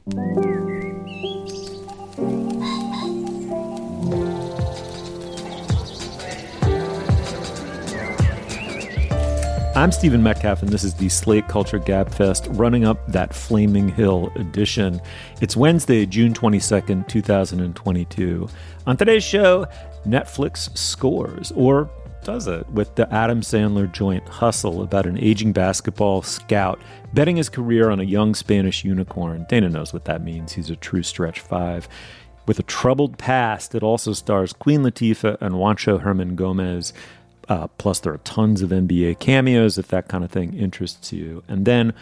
I'm Stephen Metcalf, and this is the Slate Culture Gabfest, running up that Flaming Hill edition. It's Wednesday, June 22nd, 2022. On today's show, Netflix scores, or does it, with the Adam Sandler joint Hustle about an aging basketball scout betting his career on a young Spanish unicorn. Dana knows what that means. He's a true stretch five. With a troubled past, it also stars Queen Latifah and Juancho Herman Gomez. Plus, there are tons of NBA cameos if that kind of thing interests you. And then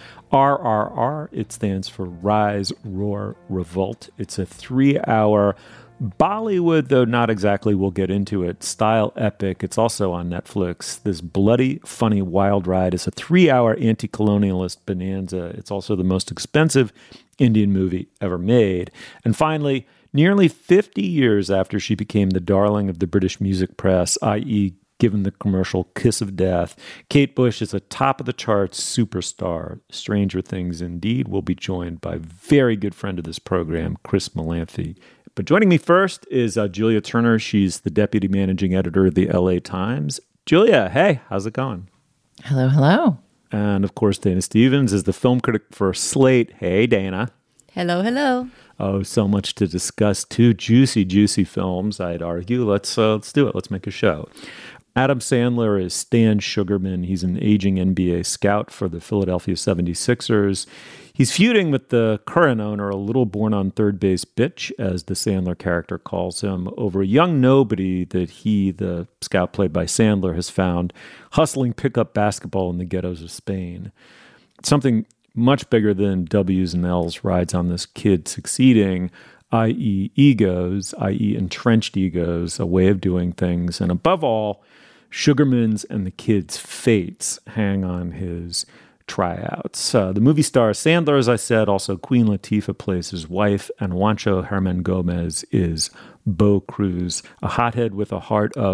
RRR, it stands for Rise, Roar, Revolt. It's a 3-hour Bollywood, though not exactly, we'll get into it, style epic. It's also on Netflix. This bloody, funny, wild ride is a 3-hour anti-colonialist bonanza. It's also the most expensive Indian movie ever made. And finally, nearly 50 years after she became the darling of the British music press, i.e., given the commercial Kiss of Death, Kate Bush is a top-of-the-charts superstar. Stranger Things indeed. Will be joined by a very good friend of this program, Chris Molanphy. But joining me first is Julia Turner. She's the deputy managing editor of the LA Times. Julia, hey, how's it going? Hello, hello. And, of course, Dana Stevens is the film critic for Slate. Hey, Dana. Hello, hello. Oh, so much to discuss. Two juicy, juicy films, I'd argue. Let's do it. Let's make a show. Adam Sandler is Stan Sugarman. He's an aging NBA scout for the Philadelphia 76ers. He's feuding with the current owner, a little born on third base bitch, as the Sandler character calls him, over a young nobody that he, the scout played by Sandler, has found hustling pickup basketball in the ghettos of Spain. Something much bigger than W's and L's rides on this kid succeeding, i.e. egos, i.e. entrenched egos, a way of doing things, and above all, Sugarman's and the kid's fates hang on his tryouts. The movie star Sandler, as I said, also Queen Latifah plays his wife, and Juancho Herman Gomez is Bo Cruz, a hothead with a heart of ...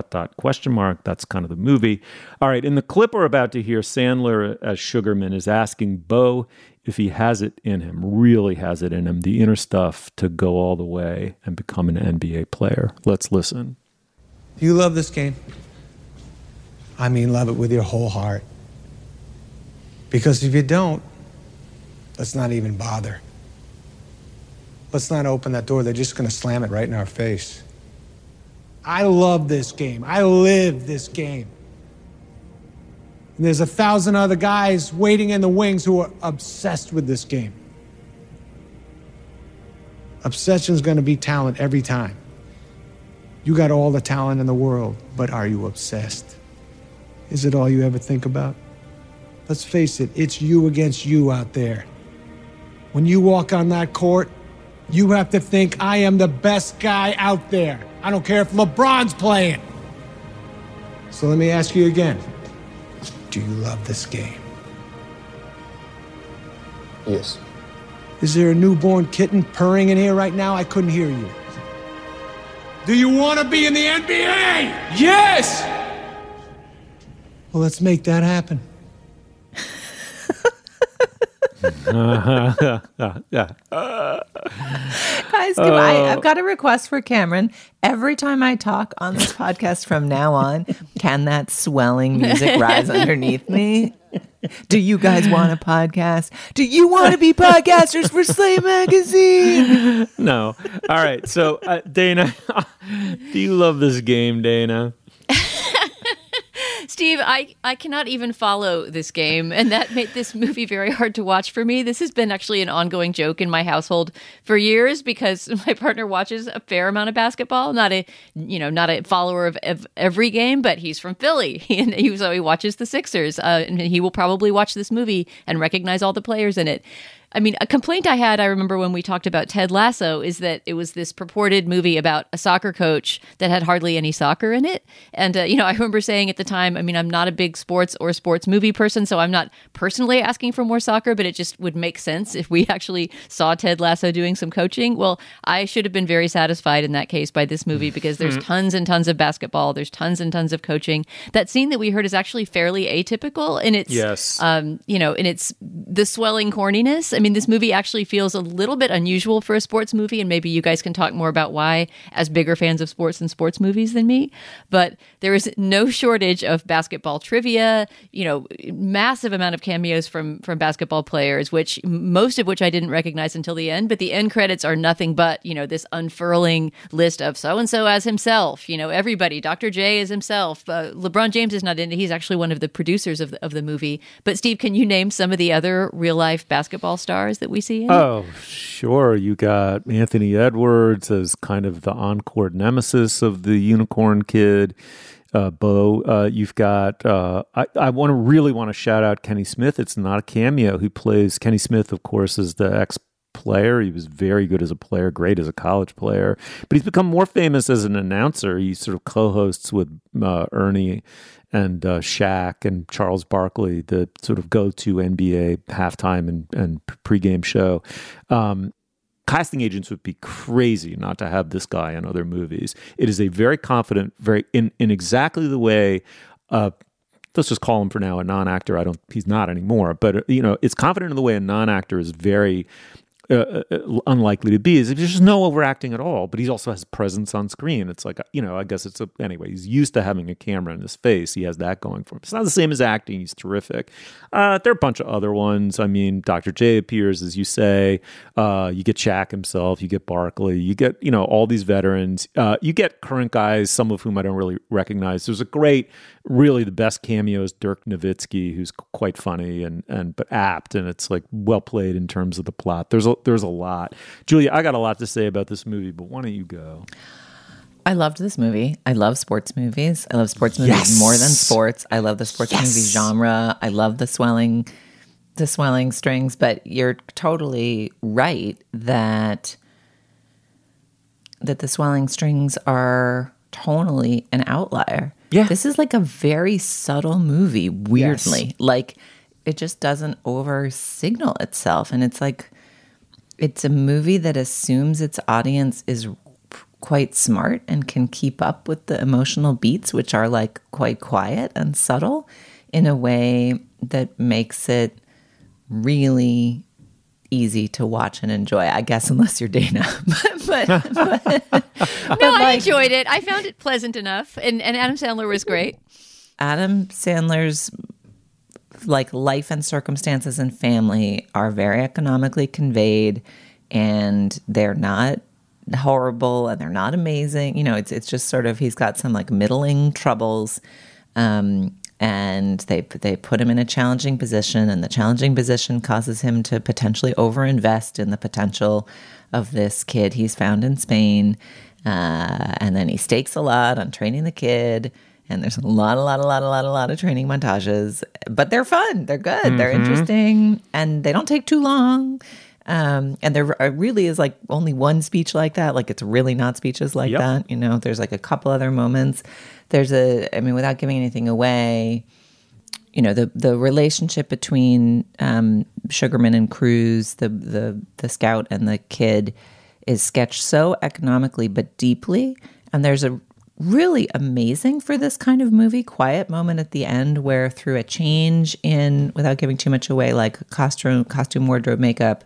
That's kind of the movie. All right, in the clip we're about to hear, Sandler as Sugarman is asking Bo if he has it in him, really has it in him, the inner stuff to go all the way and become an NBA player. Let's listen. Do you love this game? I mean, love it with your whole heart. Because if you don't, let's not even bother. Let's not open that door. They're just going to slam it right in our face. I love this game. I live this game. And there's 1,000 other guys waiting in the wings who are obsessed with this game. Obsession's going to be talent every time. You got all the talent in the world, but are you obsessed? Is it all you ever think about? Let's face it, it's you against you out there. When you walk on that court, you have to think, I am the best guy out there. I don't care if LeBron's playing. So let me ask you again. Do you love this game? Yes. Is there a newborn kitten purring in here right now? I couldn't hear you. Do you want to be in the NBA? Yes! Well, let's make that happen. Guys, I've got a request for Cameron. Every time I talk on this podcast from now on, can that swelling music rise underneath me? Do you guys want a podcast? Do you want to be podcasters for Slate Magazine? No. All right. So, Dana, do you love this game, Dana? Steve, I cannot even follow this game, and that made this movie very hard to watch for me. This has been actually an ongoing joke in my household for years because my partner watches a fair amount of basketball. Not a follower of every game, but he's from Philly, so he watches the Sixers, and he will probably watch this movie and recognize all the players in it. I mean, a complaint I remember when we talked about Ted Lasso, is that it was this purported movie about a soccer coach that had hardly any soccer in it. And, I remember saying at the time, I mean, I'm not a big sports or sports movie person, so I'm not personally asking for more soccer, but it just would make sense if we actually saw Ted Lasso doing some coaching. Well, I should have been very satisfied in that case by this movie because there's tons and tons of basketball. There's tons and tons of coaching. That scene that we heard is actually fairly atypical in its, in its the swelling corniness. mean, this movie actually feels a little bit unusual for a sports movie, and maybe you guys can talk more about why, as bigger fans of sports and sports movies than me. But there is no shortage of basketball trivia, massive amount of cameos from basketball players, most of which I didn't recognize until the end. But the end credits are nothing but, this unfurling list of so-and-so as himself, everybody. Dr. J is himself. LeBron James is not in it. He's actually one of the producers of the movie. But Steve, can you name some of the other real-life basketball stars that we see in it? Oh, sure. You got Anthony Edwards as kind of the on-court nemesis of the unicorn kid. Bo, you've got, I really want to shout out Kenny Smith. It's not a cameo. He plays, Kenny Smith, of course, is the ex-player. He was very good as a player, great as a college player, but he's become more famous as an announcer. He sort of co-hosts with Ernie and Shaq and Charles Barkley, the sort of go-to NBA halftime and pregame show. Casting agents would be crazy not to have this guy in other movies. It is a very confident, in exactly the way, let's just call him for now a non-actor. He's not anymore, but it's confident in the way a non-actor is very unlikely to be. Is there's just no overacting at all, but he also has presence on screen. It's like, I guess anyway, he's used to having a camera in his face. He has that going for him. It's not the same as acting. He's terrific. There are a bunch of other ones. I mean, Dr. J appears, as you say. You get Shaq himself. You get Barkley. You get, all these veterans. You get current guys, some of whom I don't really recognize. There's really the best cameo is Dirk Nowitzki, who's quite funny but apt, and it's like well played in terms of the plot. There's a lot. Julia, I got a lot to say about this movie, but why don't you go? I loved this movie. I love sports movies. I love sports movies more than sports. I love the sports movie genre. I love the swelling strings, but you're totally right that the swelling strings are tonally an outlier. Yeah. This is like a very subtle movie, weirdly. Yes. Like, it just doesn't over-signal itself. And it's like, it's a movie that assumes its audience is quite smart and can keep up with the emotional beats, which are like quite quiet and subtle, in a way that makes it really easy to watch and enjoy, I guess, unless you're Dana. but I enjoyed it. I found it pleasant enough, and Adam Sandler was great. Adam Sandler's life and circumstances and family are very economically conveyed, and they're not horrible and they're not amazing. It's just sort of, he's got some middling troubles, and they put him in a challenging position, and the challenging position causes him to potentially overinvest in the potential of this kid he's found in Spain, and then he stakes a lot on training the kid. And there's a lot of training montages, but they're fun. They're good. Mm-hmm. They're interesting, and they don't take too long. And there really is only one speech like that. It's really not speeches like that. There's a couple other moments. Without giving anything away, the relationship between Sugarman and Cruz, the scout and the kid, is sketched so economically but deeply. And there's a really amazing for this kind of movie quiet moment at the end where, through a change in, without giving too much away, costume, wardrobe, makeup,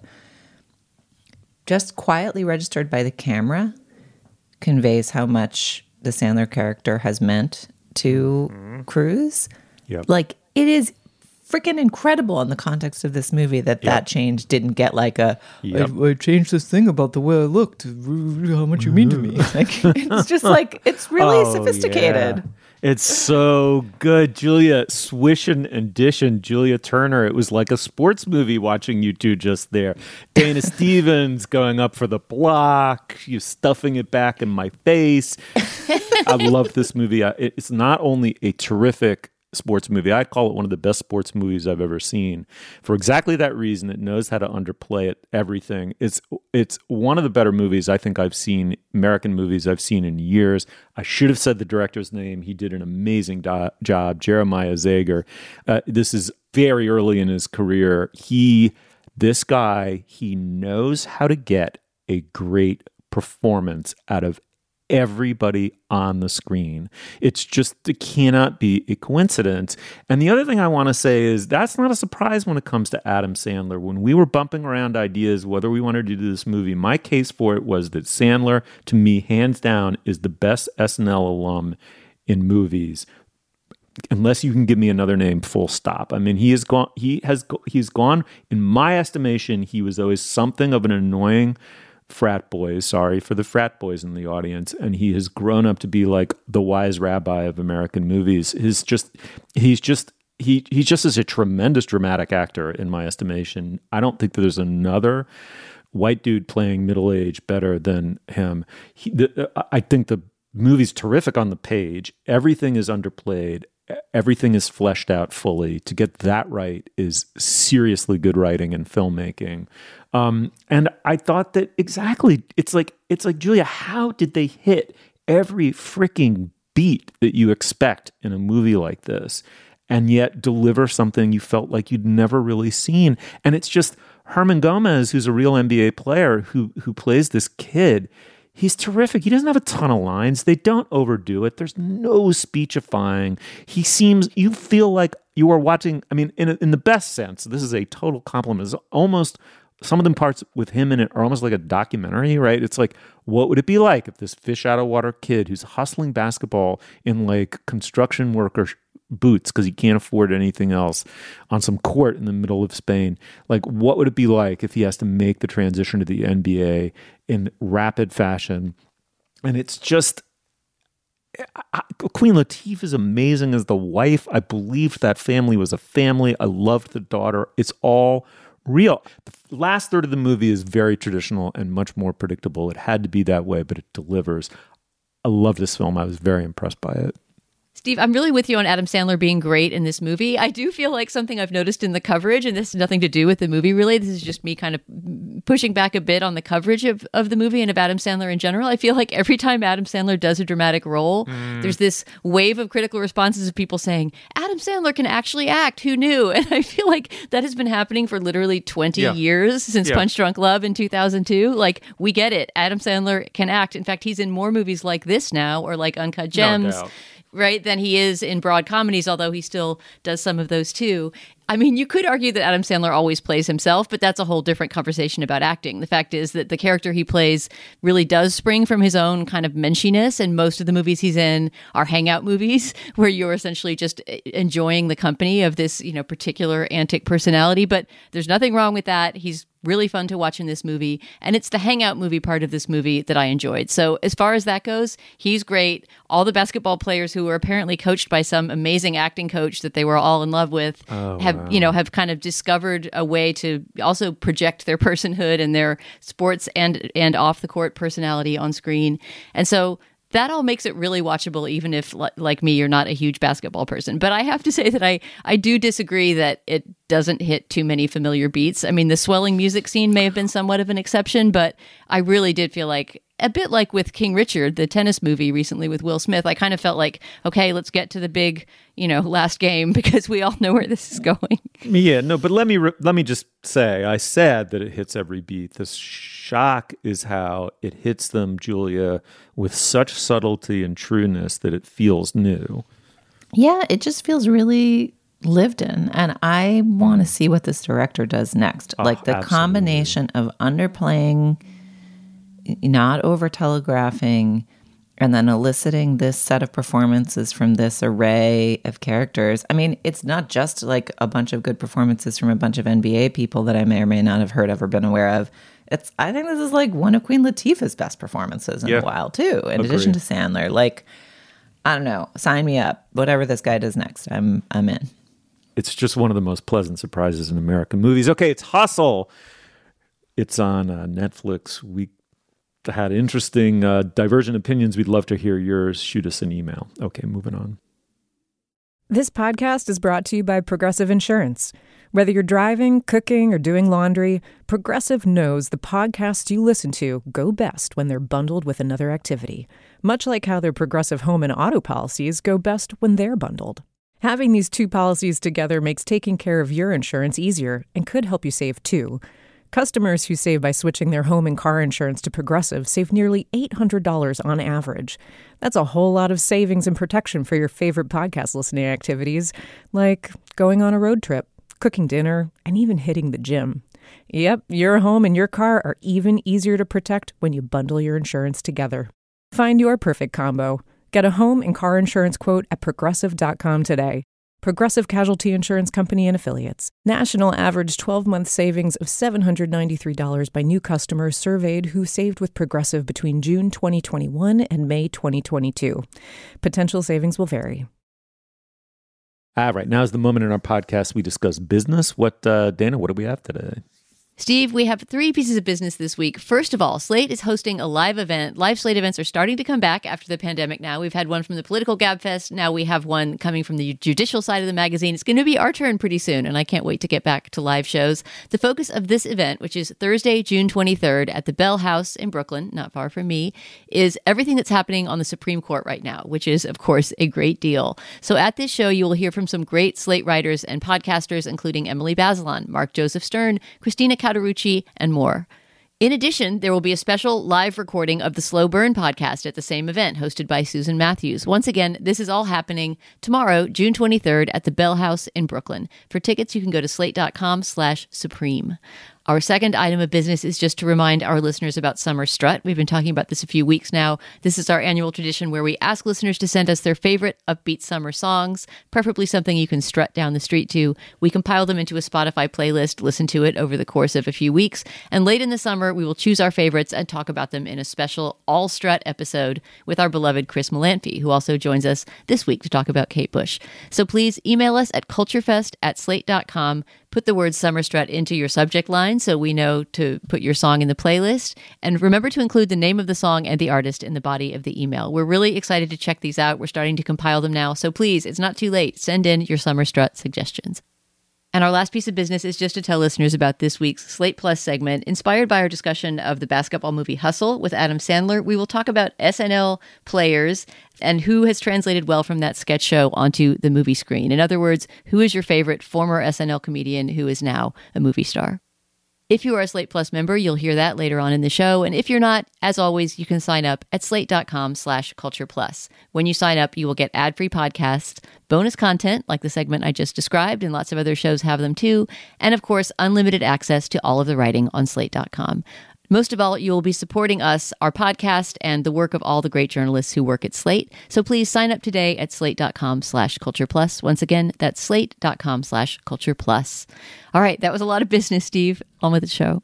just quietly registered by the camera, conveys how much the Sandler character has meant to Cruz. Yep. It is freaking incredible in the context of this movie that change didn't get I changed this thing about the way I looked, how much you mean to me. It's just it's really sophisticated. Yeah. It's so good. Julia, Swish and Dish and Julia Turner. It was like a sports movie watching you two just there. Dana Stevens going up for the block, you stuffing it back in my face. I love this movie. It's not only a terrific sports movie, I'd call it one of the best sports movies I've ever seen. For exactly that reason, it knows how to underplay everything. It's one of the better movies I think I've seen, American movies I've seen in years. I should have said the director's name. He did an amazing job, Jeremiah Zager. This is very early in his career. This guy, he knows how to get a great performance out of everybody on the screen. It cannot be a coincidence. And the other thing I want to say is that's not a surprise when it comes to Adam Sandler. When we were bumping around ideas whether we wanted to do this movie, my case for it was that Sandler, to me, hands down, is the best SNL alum in movies. Unless you can give me another name, full stop. I mean, he's gone, in my estimation, he was always something of an annoying frat boy. Sorry for the frat boys in the audience. And he has grown up to be like the wise rabbi of American movies. He's just is a tremendous dramatic actor in my estimation. I don't think that there's another white dude playing middle age better than him. I think the movie's terrific on the page. Everything is underplayed. Everything is fleshed out fully. To get that right is seriously good writing and filmmaking. And I thought that exactly, it's like, Julia, how did they hit every freaking beat that you expect in a movie like this and yet deliver something you felt like you'd never really seen? And it's just Herman Gomez, who's a real NBA player who plays this kid. He's terrific. He doesn't have a ton of lines. They don't overdo it. There's no speechifying. You feel like you are watching, I mean, in the best sense, this is a total compliment. It's almost, some of them parts with him in it are almost like a documentary, right? It's like, what would it be like if this fish out of water kid who's hustling basketball in like construction worker boots because he can't afford anything else on some court in the middle of Spain, like what would it be like if he has to make the transition to the NBA in rapid fashion? And it's just, Queen Latifah is amazing as the wife. I believed that family was a family. I loved the daughter. It's all real. The last third of the movie is very traditional and much more predictable. It had to be that way, but it delivers. I love this film. I was very impressed by it. Steve, I'm really with you on Adam Sandler being great in this movie. I do feel like something I've noticed in the coverage, and this has nothing to do with the movie really, this is just me kind of pushing back a bit on the coverage of the movie and of Adam Sandler in general. I feel like every time Adam Sandler does a dramatic role, there's this wave of critical responses of people saying, Adam Sandler can actually act, who knew? And I feel like that has been happening for literally 20 years since Punch Drunk Love in 2002. Like, we get it. Adam Sandler can act. In fact, he's in more movies like this now, or like Uncut Gems. No doubt. Right, than he is in broad comedies, although he still does some of those too. I mean, you could argue that Adam Sandler always plays himself, but that's a whole different conversation about acting. The fact is that the character he plays really does spring from his own kind of menschiness, and most of the movies he's in are hangout movies where you're essentially just enjoying the company of this, particular antic personality. But there's nothing wrong with that. He's really fun to watch in this movie, and it's the hangout movie part of this movie that I enjoyed. So as far as that goes, he's great. All the basketball players who were apparently coached by some amazing acting coach that they were all in love with have kind of discovered a way to also project their personhood and their sports and off the court personality on screen. And so that all makes it really watchable, even if, like me, you're not a huge basketball person. But I have to say that I do disagree that it doesn't hit too many familiar beats. I mean, the swelling music scene may have been somewhat of an exception, but I really did feel like, a bit like with King Richard, the tennis movie recently with Will Smith, I kind of felt like, okay, let's get to the big, last game, because we all know where this is going. Yeah, no, but let me just say, I said that it hits every beat. The shock is how it hits them, Julia, with such subtlety and trueness that it feels new. Yeah, it just feels really lived in, and I want to see what this director does next. Like the absolutely. Combination of underplaying, not over telegraphing, and then eliciting this set of performances from this array of characters. I mean, it's not just like a bunch of good performances from a bunch of NBA people that I may or may not have heard of or been aware of. I think this is like one of Queen Latifah's best performances in a while too, in addition to Sandler. Like, I don't know, sign me up. Whatever this guy does next, I'm in. It's just one of the most pleasant surprises in American movies. Okay, it's Hustle. It's on Netflix. We had interesting divergent opinions. We'd love to hear yours. Shoot us an email. Okay, moving on. This podcast is brought to you by Progressive Insurance. Whether you're driving, cooking, or doing laundry, Progressive knows the podcasts you listen to go best when they're bundled with another activity, much like how their Progressive home and auto policies go best when they're bundled. Having these two policies together makes taking care of your insurance easier and could help you save too. Customers who save by switching their home and car insurance to Progressive save nearly $800 on average. That's a whole lot of savings and protection for your favorite podcast listening activities, like going on a road trip, cooking dinner, and even hitting the gym. Yep, your home and your car are even easier to protect when you bundle your insurance together. Find your perfect combo. Get a home and car insurance quote at Progressive.com today. Progressive Casualty Insurance Company and Affiliates. National average 12-month savings of $793 by new customers surveyed who saved with Progressive between June 2021 and May 2022. Potential savings will vary. All right, now is the moment in our podcast we discuss business. Dana, what do we have today? Steve, we have 3 pieces of business this week. First of all, Slate is hosting a live event. Live Slate events are starting to come back after the pandemic now. We've had one from the Political Gabfest. Now we have one coming from the judicial side of the magazine. It's going to be our turn pretty soon, and I can't wait to get back to live shows. The focus of this event, which is Thursday, June 23rd at the Bell House in Brooklyn, not far from me, is everything that's happening on the Supreme Court right now, which is, of course, a great deal. So at this show, you will hear from some great Slate writers and podcasters, including Emily Bazelon, Mark Joseph Stern, Christina Cauterucci, and more. In addition, there will be a special live recording of the Slow Burn podcast at the same event, hosted by Susan Matthews. Once again, this is all happening tomorrow, June 23rd, at the Bell House in Brooklyn. For tickets, you can go to slate.com/supreme. Our second item of business is just to remind our listeners about Summer Strut. We've been talking about this a few weeks now. This is our annual tradition where we ask listeners to send us their favorite upbeat summer songs, preferably something you can strut down the street to. We compile them into a Spotify playlist, listen to it over the course of a few weeks, and late in the summer, we will choose our favorites and talk about them in a special All Strut episode with our beloved Chris Molanphy, who also joins us this week to talk about Kate Bush. So please email us at culturefest@slate.com. Put the word Summer Strut into your subject line so we know to put your song in the playlist. And remember to include the name of the song and the artist in the body of the email. We're really excited to check these out. We're starting to compile them now. So please, it's not too late. Send in your Summer Strut suggestions. And our last piece of business is just to tell listeners about this week's Slate Plus segment. Inspired by our discussion of the basketball movie Hustle with Adam Sandler, we will talk about SNL players and who has translated well from that sketch show onto the movie screen. In other words, who is your favorite former SNL comedian who is now a movie star? If you are a Slate Plus member, you'll hear that later on in the show. And if you're not, as always, you can sign up at slate.com/cultureplus. When you sign up, you will get ad-free podcasts, bonus content like the segment I just described, and lots of other shows have them too. And of course, unlimited access to all of the writing on slate.com. Most of all, you will be supporting us, our podcast, and the work of all the great journalists who work at Slate. So please sign up today at slate.com/cultureplus. Once again, that's slate.com/cultureplus. All right, that was a lot of business, Steve. On with the show.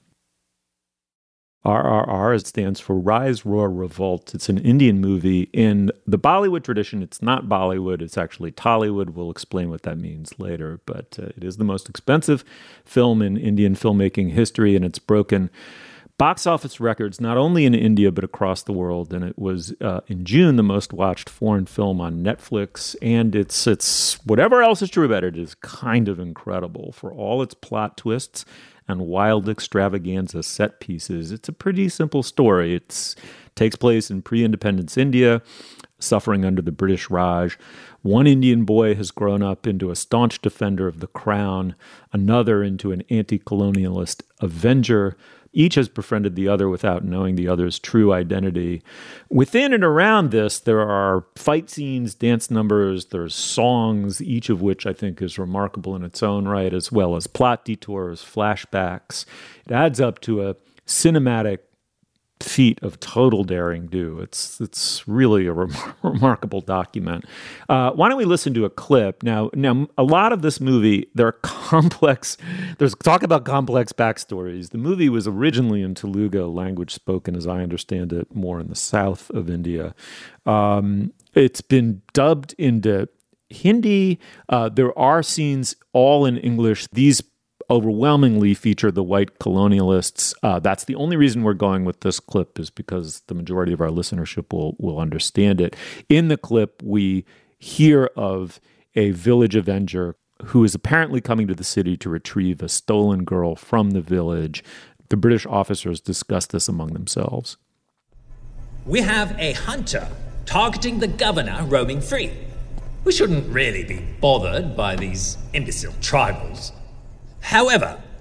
RRR stands for Rise, Roar, Revolt. It's an Indian movie. In the Bollywood tradition, it's not Bollywood, it's actually Tollywood. We'll explain what that means later, but it is the most expensive film in Indian filmmaking history, and it's broken box office records not only in India but across the world. And it was in June the most watched foreign film on Netflix. And it's whatever else is true about it, is kind of incredible for all its plot twists and wild extravaganza set pieces. It's a pretty simple story. It takes place in pre-independence India, suffering under the British Raj. One Indian boy has grown up into a staunch defender of the crown, another into an anti-colonialist avenger. Each has befriended the other without knowing the other's true identity. Within and around this, there are fight scenes, dance numbers, there's songs, each of which I think is remarkable in its own right, as well as plot detours, flashbacks. It adds up to a cinematic feat of total daring do. It's really a remarkable document. Why don't we listen to a clip? Now, a lot of this movie, there's talk about complex backstories. The movie was originally in Telugu, language spoken, as I understand it, more in the south of India. It's been dubbed into Hindi. There are scenes all in English. These overwhelmingly feature the white colonialists. That's the only reason we're going with this clip, is because the majority of our listenership will understand it. In the clip, we hear of a village avenger who is apparently coming to the city to retrieve a stolen girl from the village. The British officers discuss this among themselves. We have a hunter targeting the governor roaming free. We shouldn't really be bothered by these imbecile tribals. However,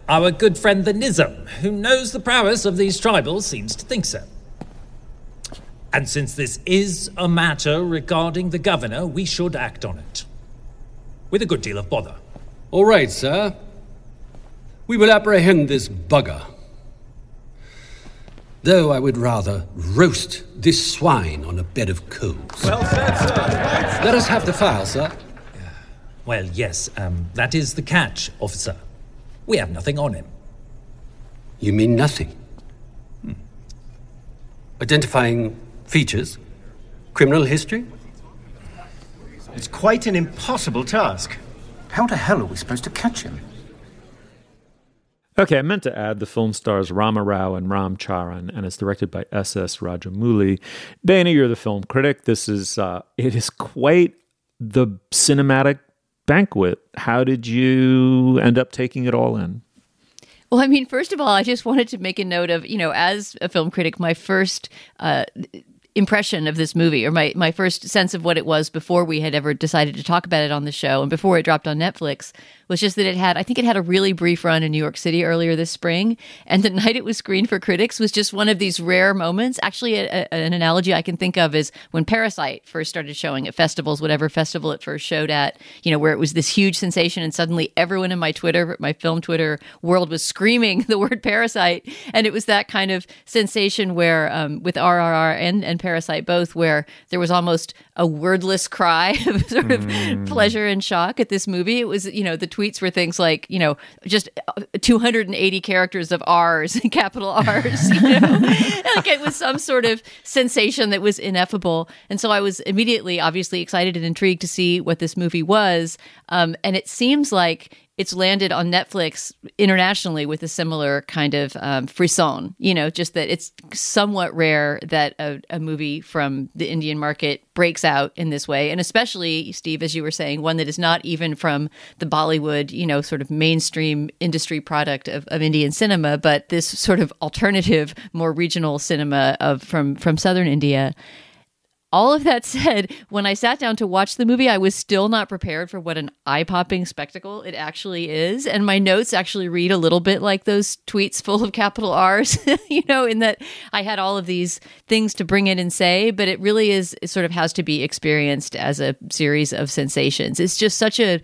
Our good friend the Nizam, who knows the prowess of these tribals, seems to think so. And since this is a matter regarding the governor, we should act on it. With a good deal of bother. All right, sir. We will apprehend this bugger. Though I would rather roast this swine on a bed of coals. Well said, sir. Let us have the file, sir. Well, yes, that is the catch, officer. We have nothing on him. You mean nothing? Identifying features? Criminal history? It's quite an impossible task. How the hell are we supposed to catch him? Okay, I meant to add the film stars Rama Rao and Ram Charan, and it's directed by S.S. Rajamouli. Dana, you're the film critic. It is quite the cinematic banquet. How did you end up taking it all in? Well, I mean, first of all, I just wanted to make a note of, as a film critic, my first impression of this movie, or my first sense of what it was before we had ever decided to talk about it on the show and before it dropped on Netflix, was just that I think it had a really brief run in New York City earlier this spring. And the night it was screened for critics was just one of these rare moments. Actually, an analogy I can think of is when Parasite first started showing at festivals, whatever festival it first showed at, where it was this huge sensation and suddenly everyone in my film Twitter world was screaming the word Parasite. And it was that kind of sensation where, with RRR and Parasite both, where there was almost a wordless cry of sort of pleasure and shock at this movie. It was, the tweets were things like, just 280 characters of R's, capital R's, like it was some sort of sensation that was ineffable. And so I was immediately, obviously, excited and intrigued to see what this movie was. And it seems like it's landed on Netflix internationally with a similar kind of frisson, just that it's somewhat rare that a movie from the Indian market breaks out in this way. And especially, Steve, as you were saying, one that is not even from the Bollywood, sort of mainstream industry product of Indian cinema, but this sort of alternative, more regional cinema from southern India. All of that said, when I sat down to watch the movie, I was still not prepared for what an eye-popping spectacle it actually is. And my notes actually read a little bit like those tweets full of capital R's, in that I had all of these things to bring in and say, but it really is, it sort of has to be experienced as a series of sensations. It's just such a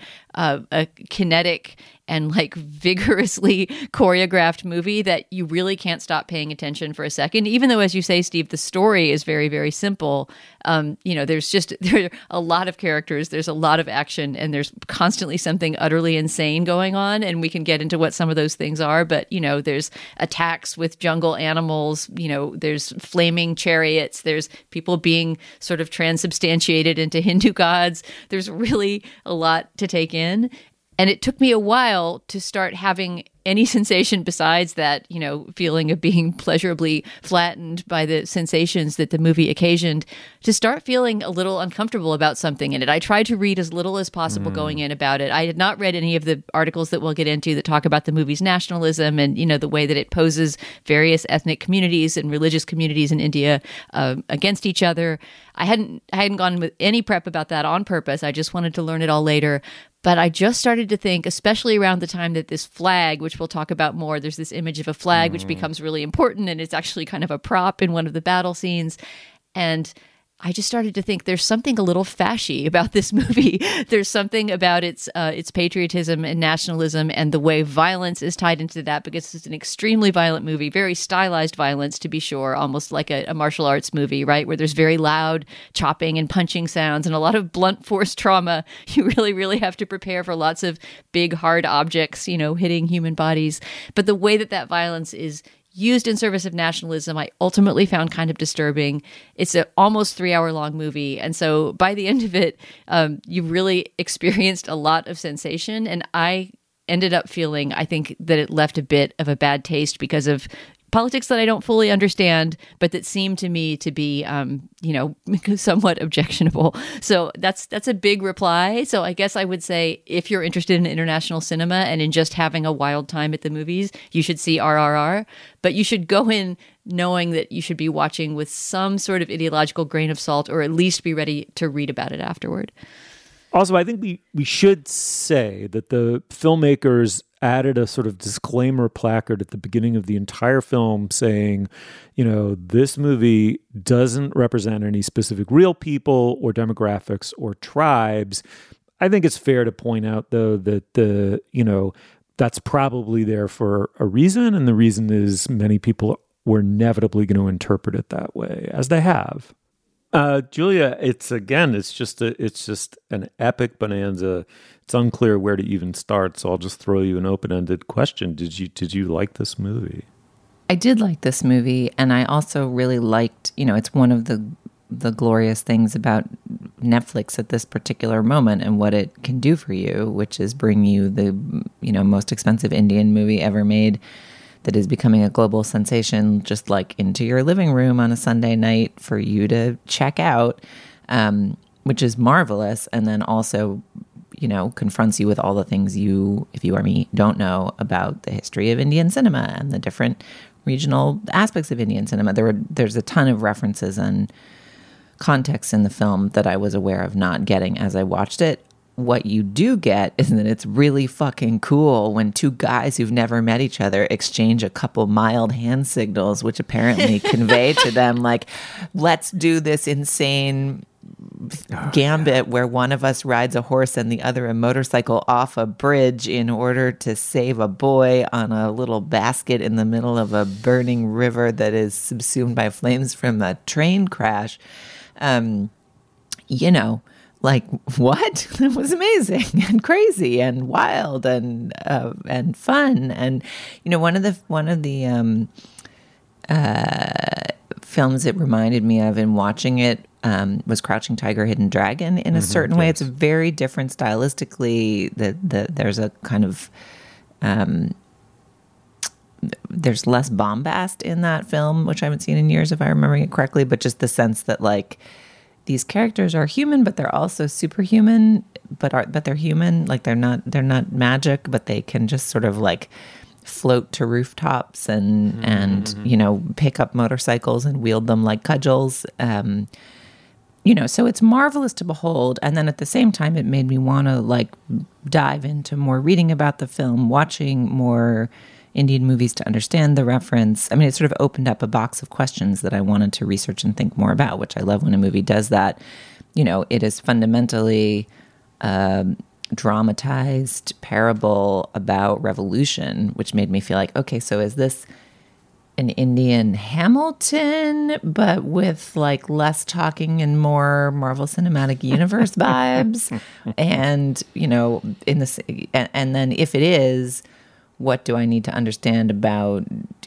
kinetic and vigorously choreographed movie that you really can't stop paying attention for a second. Even though, as you say, Steve, the story is very, very simple. There are a lot of characters, there's a lot of action, and there's constantly something utterly insane going on. And we can get into what some of those things are. But, there's attacks with jungle animals, there's flaming chariots, there's people being sort of transubstantiated into Hindu gods. There's really a lot to take in. And it took me a while to start having any sensation besides that, feeling of being pleasurably flattened by the sensations that the movie occasioned, to start feeling a little uncomfortable about something in it. I tried to read as little as possible going in about it. I had not read any of the articles that we'll get into that talk about the movie's nationalism and, the way that it poses various ethnic communities and religious communities in India against each other. I hadn't gone with any prep about that on purpose. I just wanted to learn it all later. But I just started to think, especially around the time that this flag, which we'll talk about more, there's this image of a flag which becomes really important, and it's actually kind of a prop in one of the battle scenes. And I just started to think there's something a little fashy about this movie. There's something about its patriotism and nationalism and the way violence is tied into that, because it's an extremely violent movie, very stylized violence, to be sure, almost like a martial arts movie, right? Where there's very loud chopping and punching sounds and a lot of blunt force trauma. You really, really have to prepare for lots of big, hard objects, hitting human bodies. But the way that violence is used in service of nationalism, I ultimately found kind of disturbing. It's an almost 3-hour-long movie. And so by the end of it, you really experienced a lot of sensation. And I ended up feeling, I think, that it left a bit of a bad taste because of politics that I don't fully understand, but that seem to me to be, somewhat objectionable. So that's a big reply. So I guess I would say, if you're interested in international cinema and in just having a wild time at the movies, you should see RRR. But you should go in knowing that you should be watching with some sort of ideological grain of salt, or at least be ready to read about it afterward. Also, I think we should say that the filmmakers added a sort of disclaimer placard at the beginning of the entire film saying, this movie doesn't represent any specific real people or demographics or tribes. I think it's fair to point out, though, that that's probably there for a reason. And the reason is many people were inevitably going to interpret it that way, as they have. Julia, it's just an epic bonanza. It's unclear where to even start, so I'll just throw you an open-ended question. Did you like this movie? I did like this movie, and I also really liked, it's one of the glorious things about Netflix at this particular moment and what it can do for you, which is bring you the, most expensive Indian movie ever made that is becoming a global sensation, just like into your living room on a Sunday night for you to check out, which is marvelous. And then also, confronts you with all the things you, if you are me, don't know about the history of Indian cinema and the different regional aspects of Indian cinema. There's a ton of references and context in the film that I was aware of not getting as I watched it. What you do get is that it's really fucking cool when two guys who've never met each other exchange a couple mild hand signals, which apparently convey to them, like, let's do this insane gambit where one of us rides a horse and the other a motorcycle off a bridge in order to save a boy on a little basket in the middle of a burning river that is subsumed by flames from a train crash. Like, what? It was amazing and crazy and wild and fun. And one of the films it reminded me of in watching it was Crouching Tiger, Hidden Dragon. In a certain way, it's very different stylistically. There's a kind of there's less bombast in that film, which I haven't seen in years, if I remember it correctly. But just the sense that, like, these characters are human, but they're also superhuman. But they're human. Like, they're not magic, but they can just sort of like float to rooftops and pick up motorcycles and wield them like cudgels. So it's marvelous to behold. And then at the same time, it made me want to like dive into more reading about the film, watching more Indian movies to understand the reference. I mean, it sort of opened up a box of questions that I wanted to research and think more about, which I love when a movie does that. It is fundamentally dramatized parable about revolution, which made me feel like, okay, so is this an Indian Hamilton, but with like less talking and more Marvel Cinematic Universe vibes? And, and then if it is, what do I need to understand about,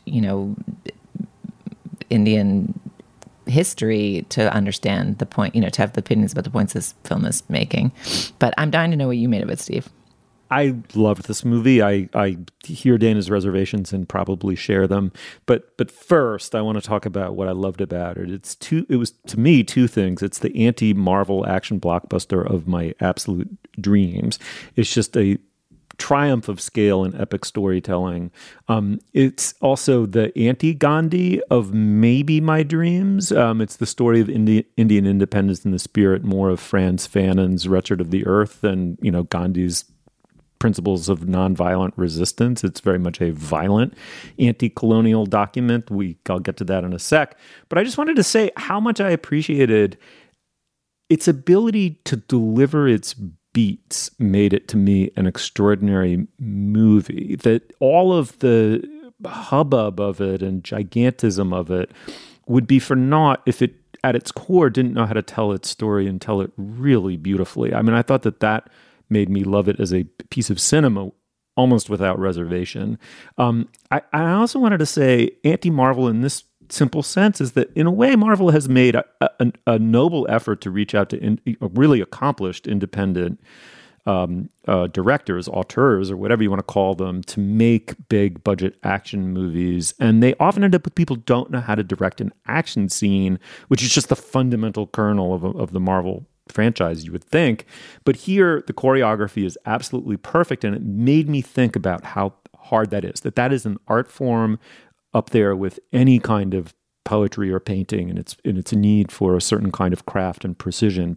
Indian history to understand the point, to have the opinions about the points this film is making? But I'm dying to know what you made of it, Steve. I loved this movie. I hear Dana's reservations and probably share them. But first, I want to talk about what I loved about it. It was to me two things. It's the anti-Marvel action blockbuster of my absolute dreams. It's just a triumph of scale and epic storytelling. It's also the anti-Gandhi of maybe my dreams. It's the story of Indian independence in the spirit more of Frantz Fanon's Wretched of the Earth than Gandhi's principles of nonviolent resistance. It's very much a violent anti-colonial document. I'll get to that in a sec. But I just wanted to say how much I appreciated its ability to deliver its beats made it, to me, an extraordinary movie. That all of the hubbub of it and gigantism of it would be for naught if it, at its core, didn't know how to tell its story and tell it really beautifully. I mean, I thought that made me love it as a piece of cinema almost without reservation. I also wanted to say anti-Marvel in this simple sense is that in a way Marvel has made a noble effort to reach out to really accomplished independent directors, auteurs, or whatever you want to call them, to make big budget action movies. And they often end up with people who don't know how to direct an action scene, which is just the fundamental kernel of the Marvel franchise, you would think. But here, the choreography is absolutely perfect, and it made me think about how hard that is. That is an art form up there with any kind of poetry or painting, and it's a need for a certain kind of craft and precision.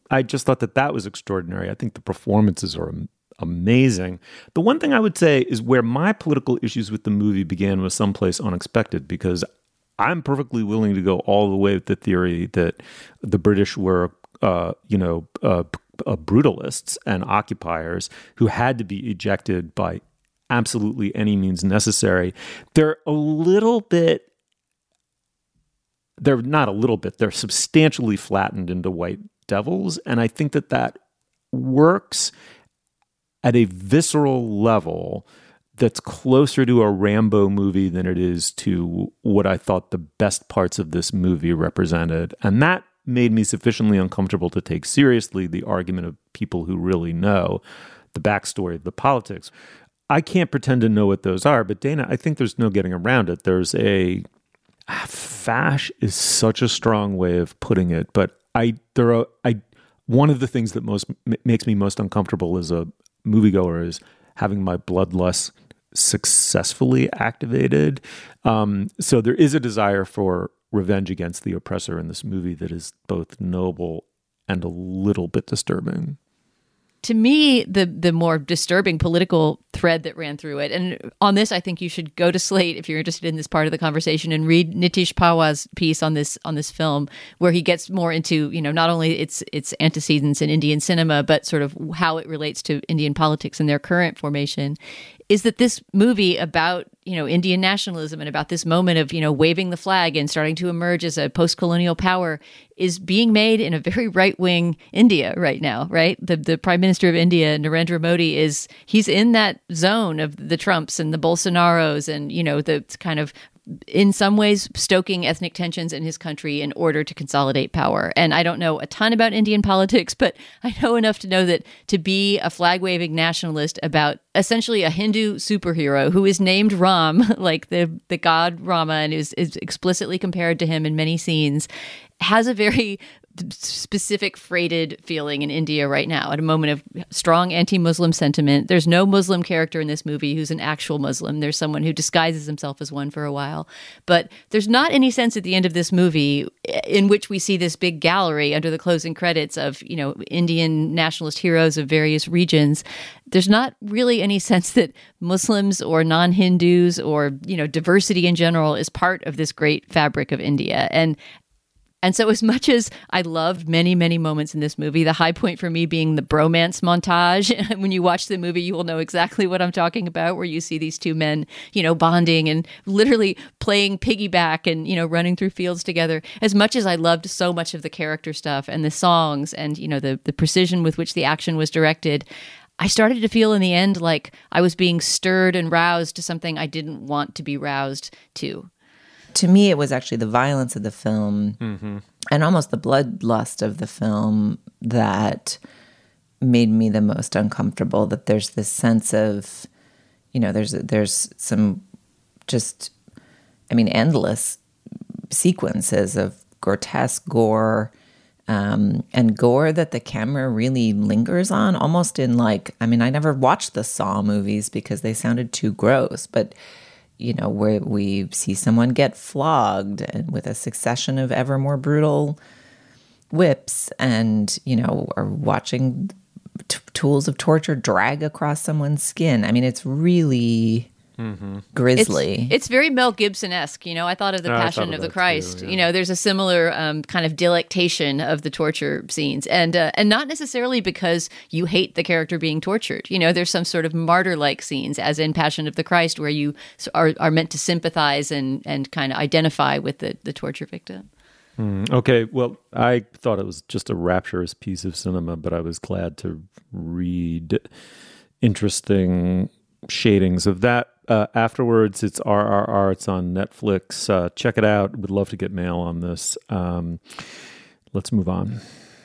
I just thought that was extraordinary. I think the performances are amazing. The one thing I would say is where my political issues with the movie began was someplace unexpected, because I'm perfectly willing to go all the way with the theory that the British were, brutalists and occupiers who had to be ejected by absolutely any means necessary. They're substantially flattened into white devils. And I think that works at a visceral level that's closer to a Rambo movie than it is to what I thought the best parts of this movie represented. And that made me sufficiently uncomfortable to take seriously the argument of people who really know the backstory of the politics. I can't pretend to know what those are, but Dana, I think there's no getting around it. Fash is such a strong way of putting it, but one of the things that makes me most uncomfortable as a moviegoer is having my bloodlust successfully activated. So there is a desire for revenge against the oppressor in this movie that is both noble and a little bit disturbing. To me, the more disturbing political thread that ran through it, and on this, I think you should go to Slate if you're interested in this part of the conversation and read Nitish Pawa's piece on this film, where he gets more into, not only its antecedents in Indian cinema, but sort of how it relates to Indian politics and their current formation. Is that this movie about, Indian nationalism and about this moment of, waving the flag and starting to emerge as a post-colonial power is being made in a very right-wing India right now, right? The Prime Minister of India, Narendra Modi, he's in that zone of the Trumps and the Bolsonaros and, the kind of, in some ways, stoking ethnic tensions in his country in order to consolidate power. And I don't know a ton about Indian politics, but I know enough to know that to be a flag-waving nationalist about essentially a Hindu superhero who is named Ram, like the god Rama, and is explicitly compared to him in many scenes, has a very specific freighted feeling in India right now at a moment of strong anti-Muslim sentiment. There's no Muslim character in this movie who's an actual Muslim. There's someone who disguises himself as one for a while. But there's not any sense at the end of this movie in which we see this big gallery under the closing credits of, Indian nationalist heroes of various regions. There's not really any sense that Muslims or non-Hindus or, diversity in general is part of this great fabric of India. And so as much as I loved many, many moments in this movie, the high point for me being the bromance montage. When you watch the movie, you will know exactly what I'm talking about, where you see these two men, bonding and literally playing piggyback and, running through fields together. As much as I loved so much of the character stuff and the songs and, the precision with which the action was directed, I started to feel in the end like I was being stirred and roused to something I didn't want to be roused to. To me, it was actually the violence of the film and almost the bloodlust of the film that made me the most uncomfortable. That there's this sense of, there's some just, endless sequences of grotesque gore and gore that the camera really lingers on, almost in I never watched the Saw movies because they sounded too gross, but where we see someone get flogged and with a succession of ever more brutal whips and, are watching tools of torture drag across someone's skin. It's really grisly. It's very Mel Gibson-esque. I thought of The Passion of the Christ. Too, yeah. There's a similar kind of delectation of the torture scenes, and not necessarily because you hate the character being tortured. There's some sort of martyr-like scenes, as in Passion of the Christ, where you are meant to sympathize and kind of identify with the torture victim. Okay, well, I thought it was just a rapturous piece of cinema, but I was glad to read interesting shadings of that. Afterwards, it's RRR. It's on Netflix. Check it out. Would love to get mail on this. Let's move on.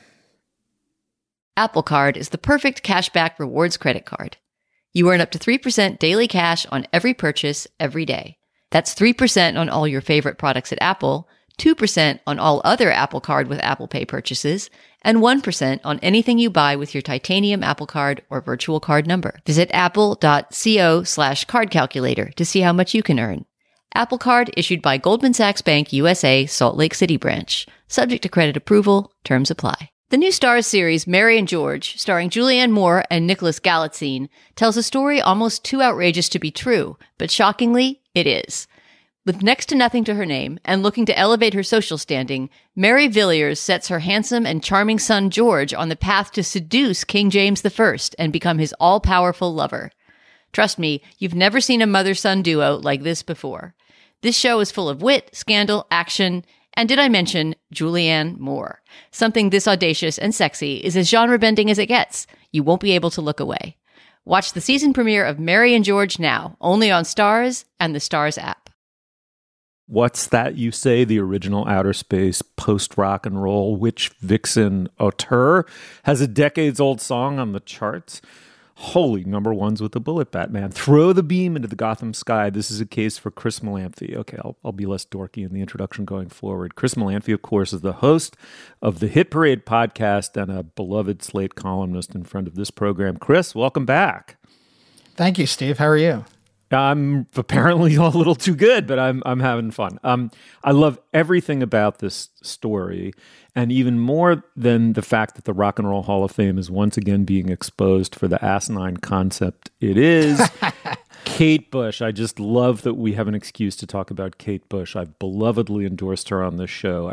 Apple Card is the perfect cashback rewards credit card. You earn up to 3% daily cash on every purchase every day. That's 3% on all your favorite products at Apple, 2% on all other Apple Card with Apple Pay purchases, and 1% on anything you buy with your titanium Apple Card or virtual card number. Visit apple.co/card calculator to see how much you can earn. Apple Card issued by Goldman Sachs Bank USA, Salt Lake City branch. Subject to credit approval. Terms apply. The new Starz series, Mary and George, starring Julianne Moore and Nicholas Galitzine, tells a story almost too outrageous to be true, but shockingly, it is. With next to nothing to her name and looking to elevate her social standing, Mary Villiers sets her handsome and charming son George on the path to seduce King James I and become his all-powerful lover. Trust me, you've never seen a mother-son duo like this before. This show is full of wit, scandal, action, and did I mention Julianne Moore? Something this audacious and sexy is as genre-bending as it gets. You won't be able to look away. Watch the season premiere of Mary and George now, only on Starz and the Starz app. What's That You Say, the original outer space post-rock and roll witch vixen auteur, has a decades-old song on the charts. Holy number ones with the bullet, Batman. Throw the beam into the Gotham sky. This is a case for Chris Molanphy. Okay, I'll be less dorky in the introduction going forward. Chris Molanphy, of course, is the host of the Hit Parade podcast and a beloved Slate columnist and friend of this program. Chris, welcome back. Thank you, Steve. How are you? I'm apparently a little too good, but I'm having fun. I love everything about this story, and even more than the fact that the Rock and Roll Hall of Fame is once again being exposed for the asinine concept it is. Kate Bush. I just love that we have an excuse to talk about Kate Bush. I've belovedly endorsed her on this show.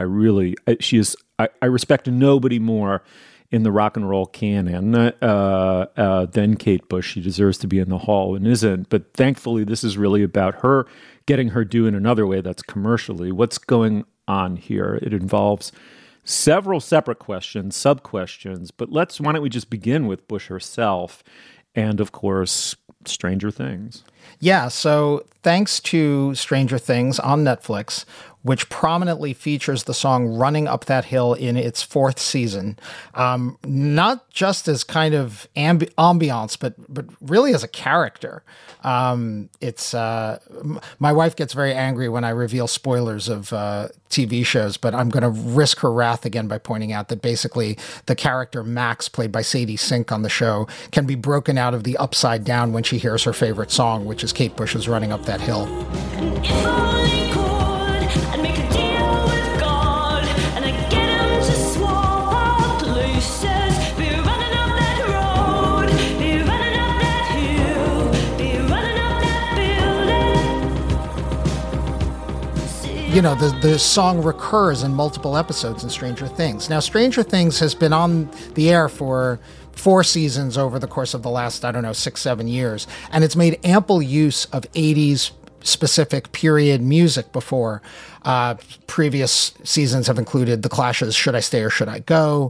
I respect nobody more in the rock and roll canon than Kate Bush. She deserves to be in the hall and isn't. But thankfully, this is really about her getting her due in another way that's commercially. What's going on here? It involves several separate questions, sub-questions. But why don't we just begin with Bush herself and, of course, Stranger Things. Yeah, so thanks to Stranger Things on Netflix, which prominently features the song Running Up That Hill in its fourth season, not just as kind of ambiance, but really as a character. It's my wife gets very angry when I reveal spoilers of TV shows, but I'm going to risk her wrath again by pointing out that basically the character Max, played by Sadie Sink on the show, can be broken out of the upside down when she hears her favorite song, which is Kate Bush's Running Up That Hill. You know, the song recurs in multiple episodes in Stranger Things. Now, Stranger Things has been on the air for 4 seasons over the course of the last, 6-7 years. And it's made ample use of 80s specific period music before. Previous seasons have included The Clash's Should I Stay or Should I Go?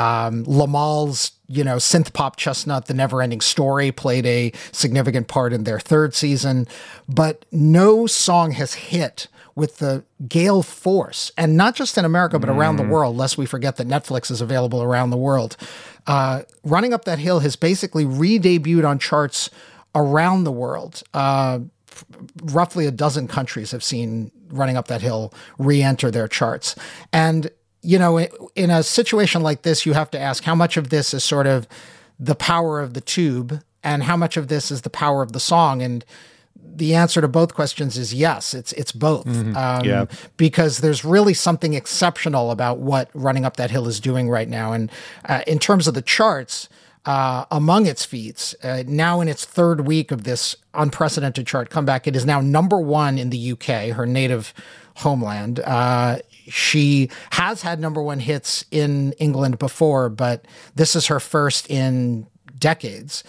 Lamal's, synth pop chestnut, The Neverending Story, played a significant part in their 3rd season. But no song has hit with the gale force, and not just in America, but around the world, lest we forget that Netflix is available around the world. Running Up That Hill has basically re-debuted on charts around the world. Roughly a dozen countries have seen Running Up That Hill re-enter their charts. And, in a situation like this, you have to ask how much of this is sort of the power of the tube and how much of this is the power of the song. And the answer to both questions is yes, it's both. Because there's really something exceptional about what Running Up That Hill is doing right now. And in terms of the charts, among its feats, now in its 3rd week of this unprecedented chart comeback, it is now number 1 in the UK, her native homeland. She has had number 1 hits in England before, but this is her first in decades.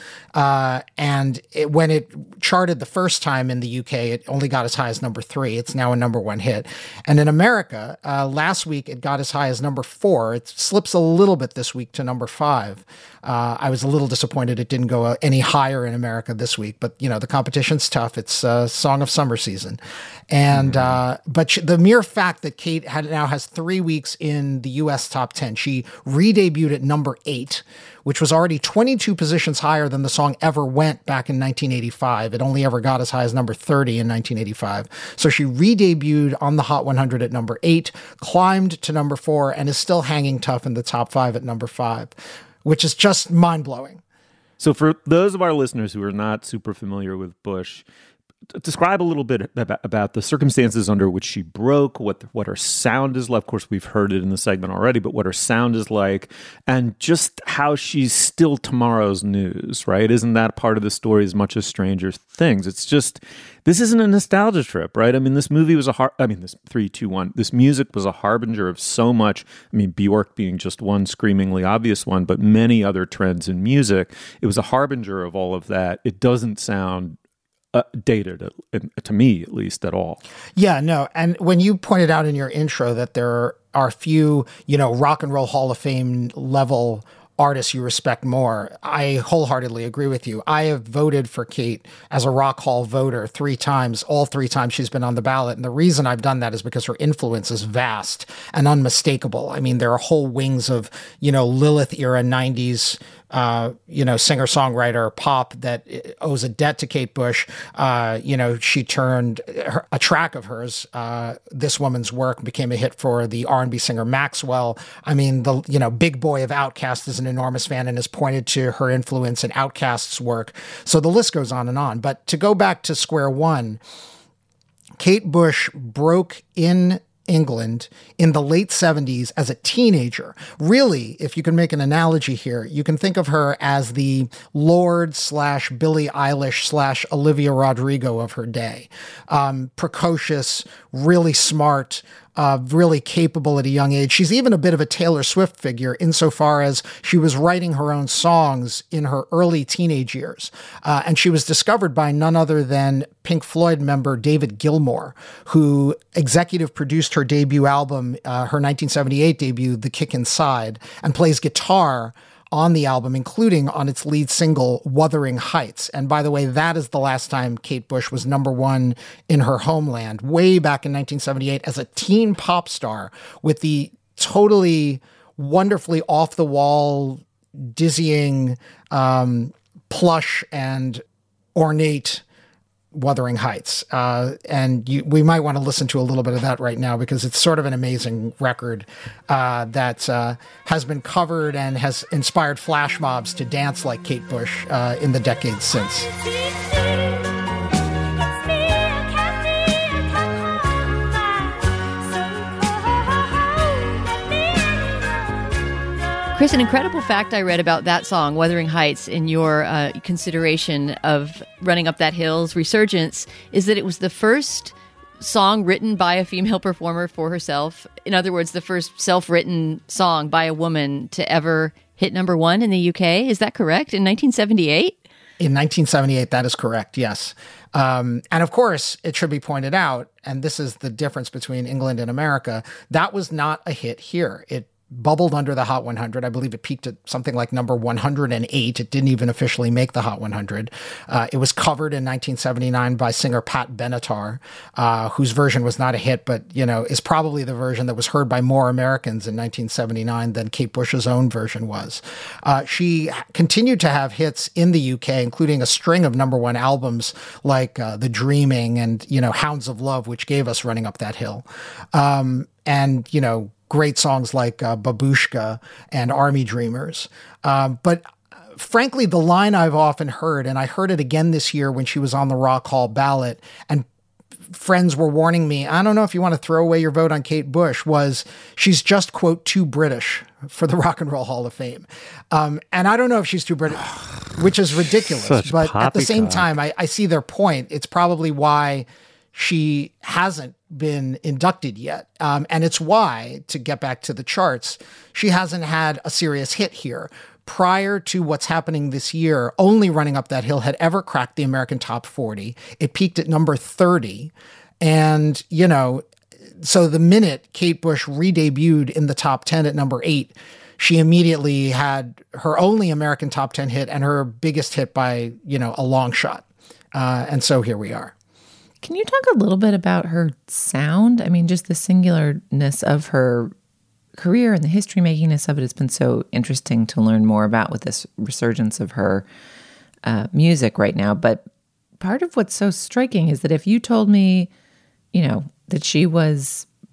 And when it charted the first time in the UK, it only got as high as number 3. It's now a number 1 hit. And in America, last week, it got as high as number 4. It slips a little bit this week to number 5. I was a little disappointed it didn't go any higher in America this week, but the competition's tough. It's Song of Summer season. And, but the mere fact that Kate now has 3 weeks in the US top 10, she re-debuted at number 8, which was already 22 positions higher than the song ever went back in 1985. It only ever got as high as number 30 in 1985. So she re-debuted on the Hot 100 at number 8, climbed to number 4, and is still hanging tough in the top 5 at number 5, which is just mind-blowing. So for those of our listeners who are not super familiar with Bush, describe a little bit about the circumstances under which she broke, what her sound is like. Of course, we've heard it in the segment already, but what her sound is like, and just how she's still tomorrow's news, right? Isn't that part of the story as much as Stranger Things? It's just, this isn't a nostalgia trip, right? I mean, this movie was this 3, 2, 1, this music was a harbinger of so much. I mean, Bjork being just one screamingly obvious one, but many other trends in music. It was a harbinger of all of that. It doesn't sound dated, to me at least, at all. Yeah, no. And when you pointed out in your intro that there are few, Rock and Roll Hall of Fame level artists you respect more, I wholeheartedly agree with you. I have voted for Kate as a Rock Hall voter 3 times, all 3 times she's been on the ballot. And the reason I've done that is because her influence is vast and unmistakable. I mean, there are whole wings of, Lilith era 90s singer-songwriter pop that owes a debt to Kate Bush. She turned a track of hers, This Woman's Work, became a hit for the R&B singer Maxwell. I mean, Big Boy of Outkast is an enormous fan and has pointed to her influence in Outkast's work. So the list goes on and on. But to go back to square one, Kate Bush broke in England in the late 70s as a teenager. Really, if you can make an analogy here, you can think of her as the Lorde / Billie Eilish / Olivia Rodrigo of her day. Precocious, really smart, really capable at a young age. She's even a bit of a Taylor Swift figure insofar as she was writing her own songs in her early teenage years. And she was discovered by none other than Pink Floyd member David Gilmour, who executive produced her debut album, her 1978 debut, The Kick Inside, and plays guitar on the album, including on its lead single, Wuthering Heights. And by the way, that is the last time Kate Bush was #1 in her homeland, way back in 1978 as a teen pop star with the totally wonderfully off-the-wall, dizzying, plush and ornate Wuthering Heights. We might want to listen to a little bit of that right now because it's sort of an amazing record that has been covered and has inspired flash mobs to dance like Kate Bush in the decades since. Chris, an incredible fact I read about that song, Wuthering Heights, in your consideration of Running Up That Hill's resurgence, is that it was the first song written by a female performer for herself. In other words, the first self-written song by a woman to ever hit #1 in the UK. Is that correct? In 1978? In 1978, that is correct, yes. And of course, it should be pointed out, and this is the difference between England and America, that was not a hit here. It bubbled under the Hot 100. I believe it peaked at something like number 108. It didn't even officially make the Hot 100. It was covered in 1979 by singer Pat Benatar, whose version was not a hit, but, is probably the version that was heard by more Americans in 1979 than Kate Bush's own version was. She continued to have hits in the UK, including a string of #1 albums like The Dreaming and, Hounds of Love, which gave us Running Up That Hill. Great songs like Babushka and Army Dreamers. But frankly, the line I've often heard, and I heard it again this year when she was on the Rock Hall ballot, and friends were warning me, I don't know if you want to throw away your vote on Kate Bush, was she's just, quote, too British for the Rock and Roll Hall of Fame. And I don't know if she's too British, which is ridiculous. But at the same time, I see their point. It's probably why she hasn't been inducted yet. And it's why, to get back to the charts, she hasn't had a serious hit here. Prior to what's happening this year, only Running Up That Hill had ever cracked the American Top 40. It peaked at number 30. And, so the minute Kate Bush re-debuted in the top 10 at number 8, she immediately had her only American Top 10 hit and her biggest hit by, a long shot. And so here we are. Can you talk a little bit about her sound? I mean, just the singularness of her career and the history-makingness of it. It's been so interesting to learn more about with this resurgence of her music right now. But part of what's so striking is that if you told me, that she was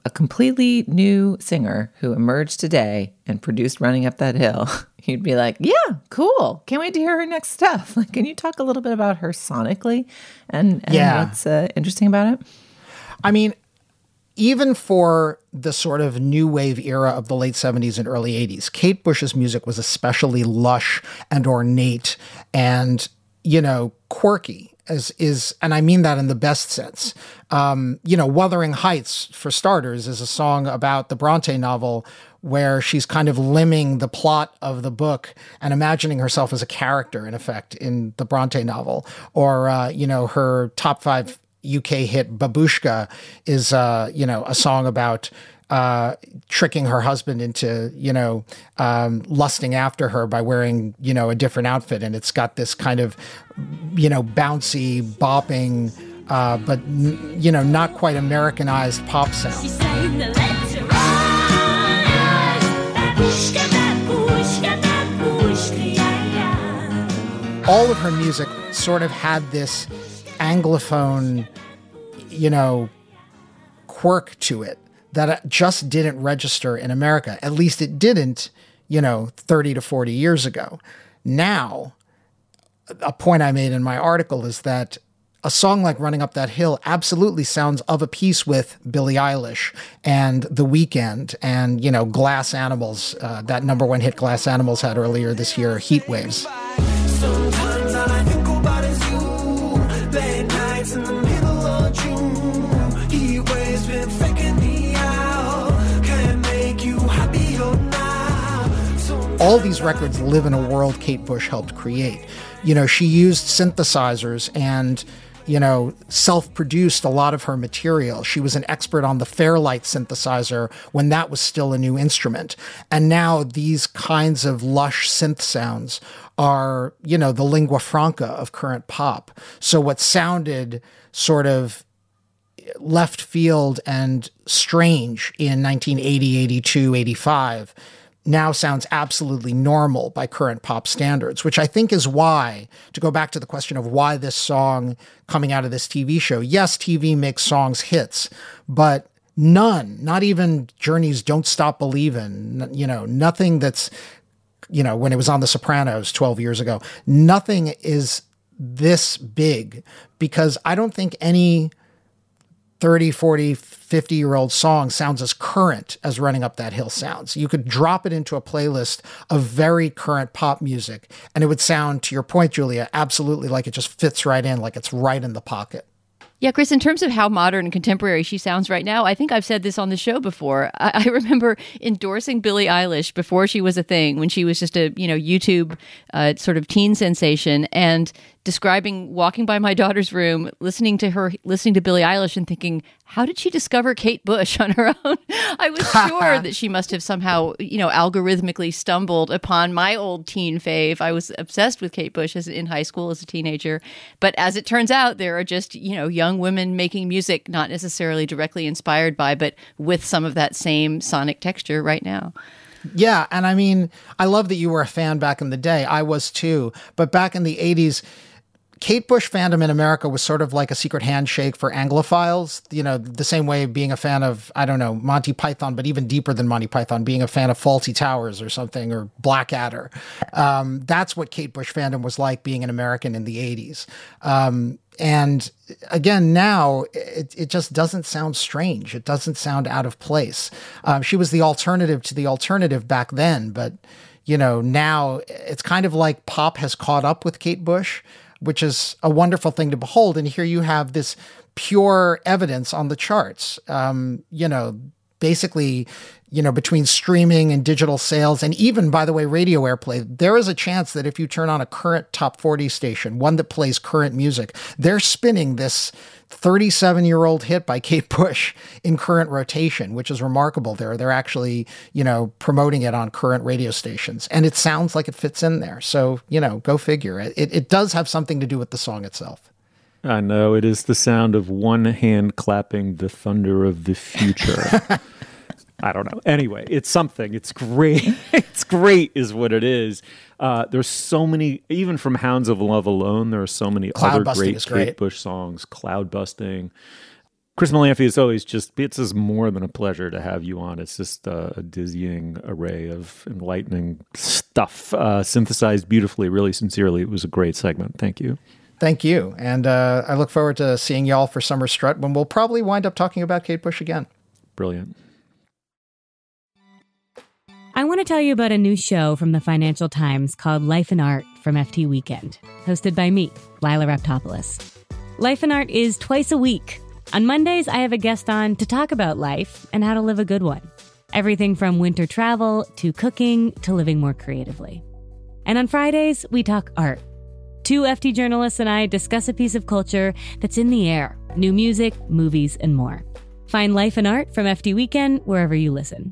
a completely new singer who emerged today and produced Running Up That Hill, you'd be like, yeah, cool. Can't wait to hear her next stuff. Like, can you talk a little bit about her sonically and what's interesting about it? I mean, even for the sort of new wave era of the late 70s and early 80s, Kate Bush's music was especially lush and ornate and, quirky. And I mean that in the best sense. Wuthering Heights, for starters, is a song about the Bronte novel where she's kind of limning the plot of the book and imagining herself as a character, in effect, in the Bronte novel. Or, her top 5 UK hit Babushka is, a song about tricking her husband into, lusting after her by wearing, a different outfit. And it's got this kind of, bouncy, bopping, but, not quite Americanized pop sound. All of her music sort of had this Anglophone, quirk to it that just didn't register in America. At least it didn't, 30 to 40 years ago. Now, a point I made in my article is that a song like Running Up That Hill absolutely sounds of a piece with Billie Eilish and The Weeknd and, Glass Animals, that number 1 hit Glass Animals had earlier this year, Heat Waves. Sometimes all I think about is you. Late nights in the middle of June. Heat waves been faking me out. Can't make you happier now. All these records live in a world Kate Bush helped create. She used synthesizers and, self-produced a lot of her material. She was an expert on the Fairlight synthesizer when that was still a new instrument. And now these kinds of lush synth sounds are, the lingua franca of current pop. So what sounded sort of left field and strange in 1980, 82, 85 now sounds absolutely normal by current pop standards, which I think is why, to go back to the question of why this song coming out of this TV show, yes, TV makes songs hits, but none, not even Journey's Don't Stop Believin', nothing that's, when it was on The Sopranos 12 years ago, nothing is this big, because I don't think any 30, 40, 50-year-old song sounds as current as Running Up That Hill sounds. You could drop it into a playlist of very current pop music, and it would sound, to your point, Julia, absolutely like it just fits right in, like it's right in the pocket. Yeah, Chris, in terms of how modern and contemporary she sounds right now, I think I've said this on the show before. I remember endorsing Billie Eilish before she was a thing, when she was just a, YouTube sort of teen sensation, and describing walking by my daughter's room, listening to Billie Eilish and thinking, how did she discover Kate Bush on her own? I was sure that she must have somehow, algorithmically stumbled upon my old teen fave. I was obsessed with Kate Bush in high school as a teenager. But as it turns out, there are just, young women making music not necessarily directly inspired by, but with some of that same sonic texture right now. Yeah. And I mean, I love that you were a fan back in the day. I was too. But back in the 80s, Kate Bush fandom in America was sort of like a secret handshake for Anglophiles, the same way being a fan of, I don't know, Monty Python, but even deeper than Monty Python, being a fan of Fawlty Towers or something, or Blackadder. That's what Kate Bush fandom was like being an American in the 80s. And again, now it just doesn't sound strange. It doesn't sound out of place. She was the alternative to the alternative back then, but, now it's kind of like pop has caught up with Kate Bush, which is a wonderful thing to behold. And here you have this pure evidence on the charts, basically, between streaming and digital sales, and even, by the way, radio airplay, there is a chance that if you turn on a current top 40 station, one that plays current music, they're spinning this 37-year-old hit by Kate Bush in current rotation, which is remarkable. They're actually, promoting it on current radio stations, and it sounds like it fits in there. So, go figure. It does have something to do with the song itself. I know. It is the sound of one hand clapping the thunder of the future. I don't know. Anyway, it's something. It's great. It's great is what it is. There's so many, even from Hounds of Love alone, there are so many other great Kate Bush songs. Cloud Busting. Chris Malamphy, is always it's just more than a pleasure to have you on. It's just a dizzying array of enlightening stuff, synthesized beautifully, really sincerely. It was a great segment. Thank you. Thank you. And I look forward to seeing y'all for Summer Strut when we'll probably wind up talking about Kate Bush again. Brilliant. I want to tell you about a new show from the Financial Times called Life and Art from FT Weekend, hosted by me, Lila Raptopoulos. Life and Art is twice a week. On Mondays, I have a guest on to talk about life and how to live a good one. Everything from winter travel to cooking to living more creatively. And on Fridays, we talk art. 2 FT journalists and I discuss a piece of culture that's in the air, new music, movies, and more. Find Life and Art from FT Weekend wherever you listen.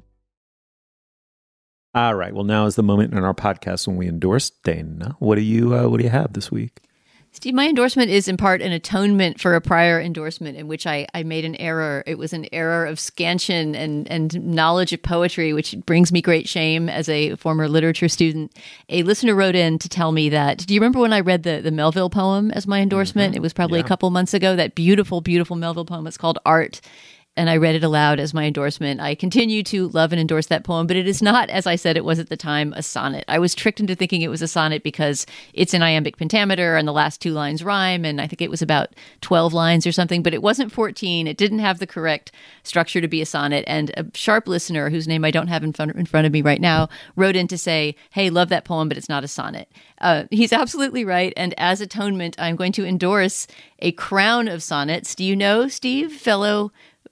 All right. Well, now is the moment in our podcast when we endorse Dana. What do you have this week? Steve, my endorsement is in part an atonement for a prior endorsement in which I made an error. It was an error of scansion and knowledge of poetry, which brings me great shame as a former literature student. A listener wrote in to tell me that, do you remember when I read the Melville poem as my endorsement? Mm-hmm. It was probably a couple months ago, that beautiful, beautiful Melville poem. It's called Art. And I read it aloud as my endorsement. I continue to love and endorse that poem, but it is not, as I said it was at the time, a sonnet. I was tricked into thinking it was a sonnet because it's in iambic pentameter and the last 2 lines rhyme, and I think it was about 12 lines or something, but it wasn't 14. It didn't have the correct structure to be a sonnet, and a sharp listener, whose name I don't have in front of me right now, wrote in to say, hey, love that poem, but it's not a sonnet. He's absolutely right, and as atonement, I'm going to endorse a crown of sonnets. Do you know, Steve, fellow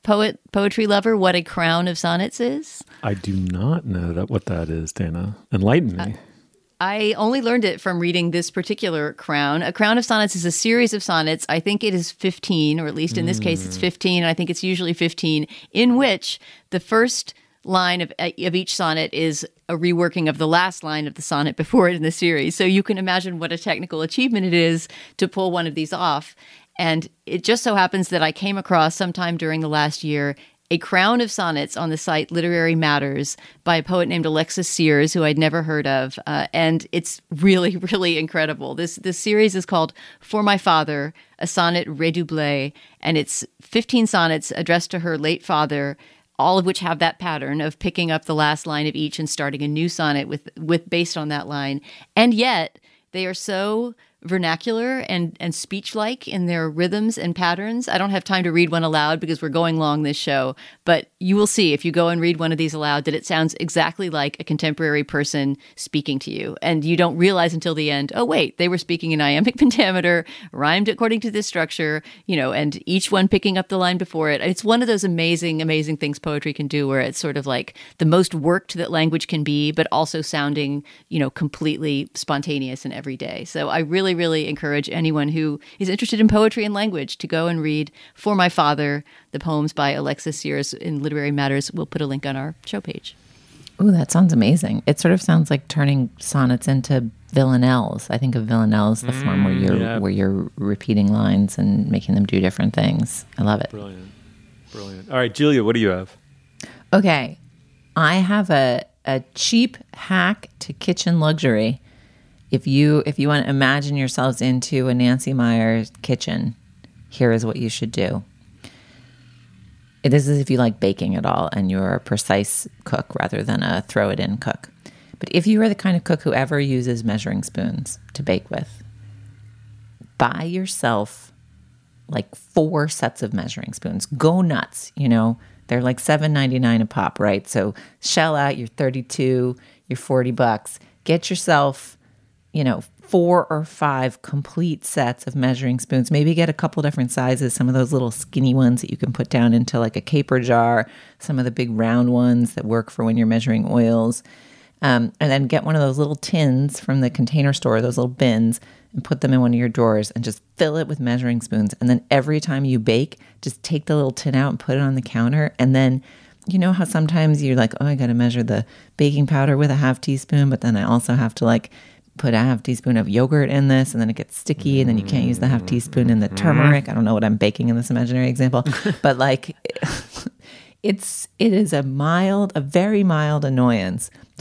poetry lover, what a crown of sonnets is? I do not know what that is, Dana. Enlighten me. I only learned it from reading this particular crown. A crown of sonnets is a series of sonnets. I think it is 15, or at least in this case it's 15, and I think it's usually 15, in which the first line of each sonnet is a reworking of the last line of the sonnet before it in the series. So you can imagine what a technical achievement it is to pull one of these off. And it just so happens that I came across sometime during the last year a crown of sonnets on the site Literary Matters by a poet named Alexis Sears, who I'd never heard of. And it's really, really incredible. This series is called For My Father, a sonnet redoublé, and it's 15 sonnets addressed to her late father, all of which have that pattern of picking up the last line of each and starting a new sonnet with based on that line. And yet they are so vernacular and speech-like in their rhythms and patterns. I don't have time to read one aloud because we're going long this show, but you will see if you go and read one of these aloud that it sounds exactly like a contemporary person speaking to you. And you don't realize until the end, oh wait, they were speaking in iambic pentameter, rhymed according to this structure, and each one picking up the line before it. It's one of those amazing, amazing things poetry can do, where it's sort of like the most worked that language can be, but also sounding, completely spontaneous and everyday. So I really, really encourage anyone who is interested in poetry and language to go and read For My Father, the poems by Alexis Sears in Literary Matters. We'll put a link on our show page. Ooh, that sounds amazing. It sort of sounds like turning sonnets into villanelles. I think of villanelles, the form where you're repeating lines and making them do different things. I love it. Brilliant. All right, Julia, what do you have? Okay, I have a cheap hack to kitchen luxury. If you want to imagine yourselves into a Nancy Meyer's kitchen, here is what you should do. This is if you like baking at all and you're a precise cook rather than a throw-it-in cook. But if you are the kind of cook who ever uses measuring spoons to bake with, buy yourself like 4 sets of measuring spoons. Go nuts, They're like $7.99 a pop, right? So shell out your $32, your $40. Get yourself 4 or 5 complete sets of measuring spoons. Maybe get a couple different sizes, some of those little skinny ones that you can put down into like a caper jar, some of the big round ones that work for when you're measuring oils. And then get one of those little tins from the Container Store, those little bins, and put them in one of your drawers and just fill it with measuring spoons. And then every time you bake, just take the little tin out and put it on the counter. And then you know how sometimes you're like, oh, I got to measure the baking powder with a half teaspoon, but then I also have to put a half teaspoon of yogurt in this, and then it gets sticky, and then you can't use the half teaspoon in the turmeric. I don't know what I'm baking in this imaginary example, but it is a very mild annoyance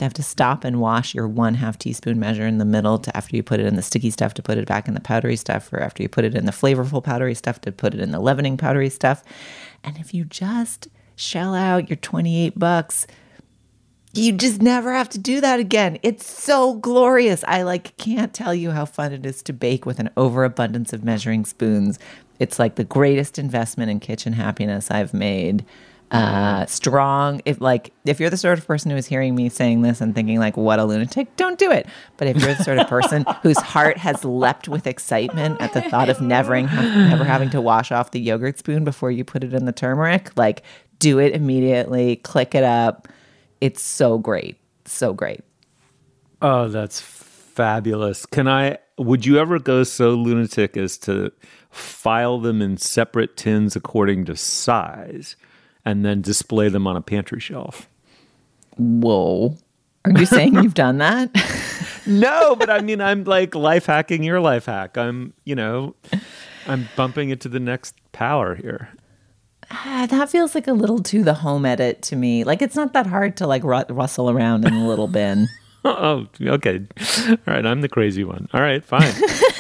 to have to stop and wash your 1/2 teaspoon measure in the middle to after you put it in the sticky stuff to put it back in the powdery stuff, or after you put it in the flavorful powdery stuff to put it in the leavening powdery stuff. And if you just shell out your $28, you just never have to do that again. It's so glorious. I can't tell you how fun it is to bake with an overabundance of measuring spoons. It's like the greatest investment in kitchen happiness I've made. Strong. If you're the sort of person who is hearing me saying this and thinking what a lunatic, don't do it. But if you're the sort of person whose heart has leapt with excitement at the thought of never having to wash off the yogurt spoon before you put it in the turmeric, do it immediately. Click it up. It's so great. So great. Oh, that's fabulous. Would you ever go so lunatic as to file them in separate tins according to size and then display them on a pantry shelf? Whoa. Are you saying you've done that? No, but I mean, I'm life hacking your life hack. I'm bumping it to the next power here. That feels like a little too the home edit to me. It's not that hard to rustle around in a little bin. Oh, okay. All right. I'm the crazy one. All right, fine.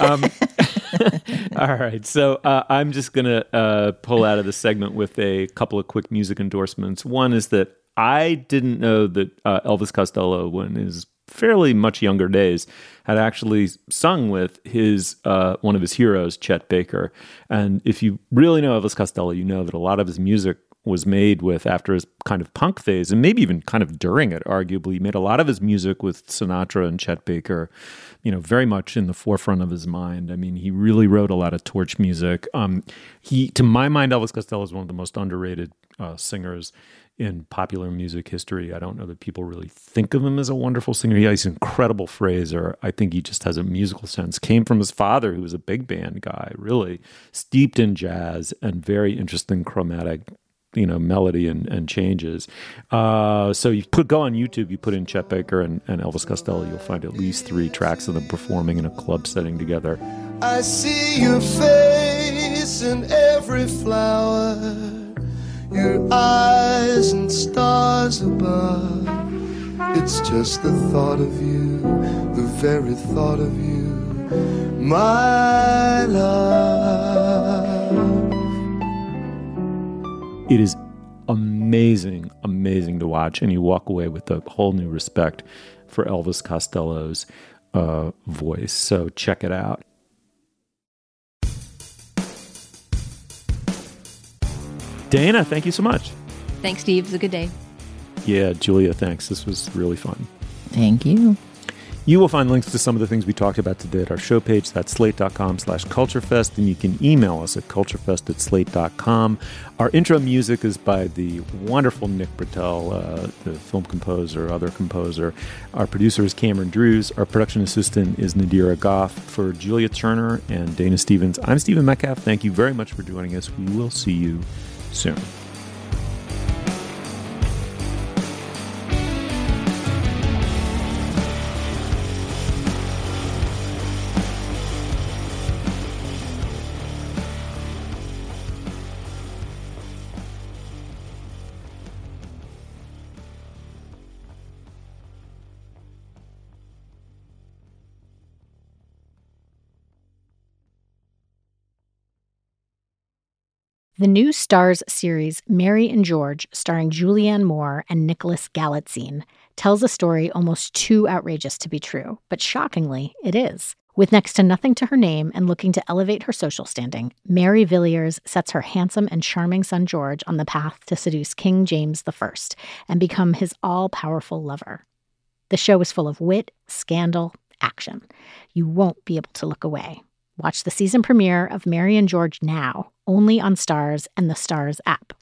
All right. So I'm just going to pull out of the segment with a couple of quick music endorsements. One is that I didn't know that Elvis Costello, in his fairly much younger days, had actually sung with his one of his heroes, Chet Baker. And if you really know Elvis Costello, you know that a lot of his music was made with after his kind of punk phase, and maybe even kind of during it, arguably. He made a lot of his music with Sinatra and Chet Baker, very much in the forefront of his mind. I mean, he really wrote a lot of torch music. To my mind, Elvis Costello is one of the most underrated singers in popular music history. I don't know that people really think of him as a wonderful singer. He's an incredible phraser. I think he just has a musical sense. Came from his father, who was a big band guy, really steeped in jazz and very interesting chromatic melody and changes. So you go on YouTube, you put in Chet Baker and Elvis Costello, you'll find at least 3 tracks of them performing in a club setting together. I see your face in every flower, your eyes and stars above. It's just the thought of you, the very thought of you, my love. It is amazing to watch, and you walk away with a whole new respect for Elvis Costello's voice. So check it out. Dana, thank you so much. Thanks, Steve. It was a good day. Yeah, Julia, thanks. This was really fun. Thank you. You will find links to some of the things we talked about today at our show page. That's slate.com/culturefest. And you can email us at culturefest@slate.com. Our intro music is by the wonderful Nick Britell, the film composer, other composer. Our producer is Cameron Drews. Our production assistant is Nadira Goff. For Julia Turner and Dana Stevens, I'm Stephen Metcalf. Thank you very much for joining us. We will see you soon. The new Starz series Mary and George, starring Julianne Moore and Nicholas Galitzine, tells a story almost too outrageous to be true, but shockingly, it is. With next to nothing to her name and looking to elevate her social standing, Mary Villiers sets her handsome and charming son George on the path to seduce King James I and become his all-powerful lover. The show is full of wit, scandal, action. You won't be able to look away. Watch the season premiere of Mary and George now, only on Starz and the Starz app.